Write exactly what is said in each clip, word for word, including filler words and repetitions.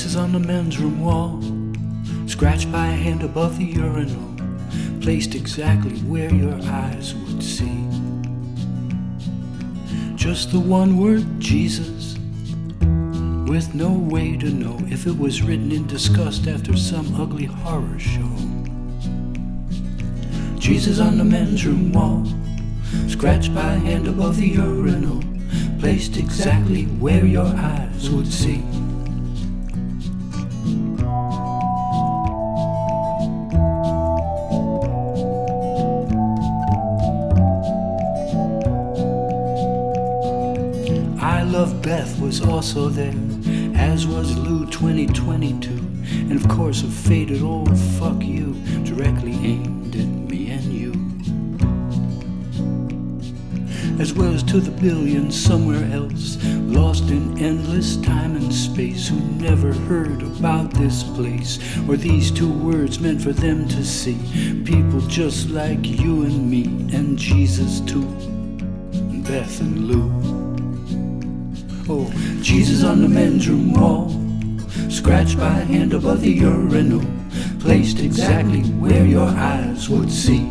Jesus on the men's room wall, scratched by a hand above the urinal, placed exactly where your eyes would see. Just the one word, Jesus, with no way to know if it was written in disgust after some ugly horror show. Jesus on the men's room wall, scratched by a hand above the urinal, placed exactly where your eyes would see. I Love Beth was also there, as was Lou twenty twenty-two, and of course a faded old fuck you directly aimed at me and you, as well as to the billions somewhere else, lost in endless time and space, who never heard about this place, or these two words meant for them to see. People just like you and me, and Jesus too, and Beth and Lou. Oh, Jesus on the men's room wall, scratched by a hand above the urinal, placed exactly where your eyes would see.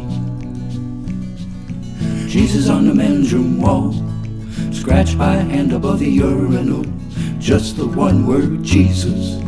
Jesus on the men's room wall, scratched by a hand above the urinal, just the one word, Jesus.